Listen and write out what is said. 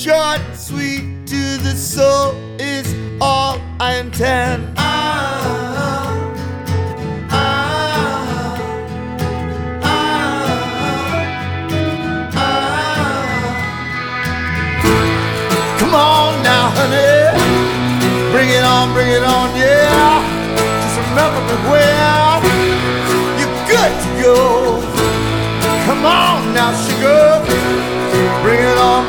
short, sweet to the soul is all I intend. Come on now, honey, bring it on, yeah. Just remember me well, you're good to go. Come on now, sugar, bring it on.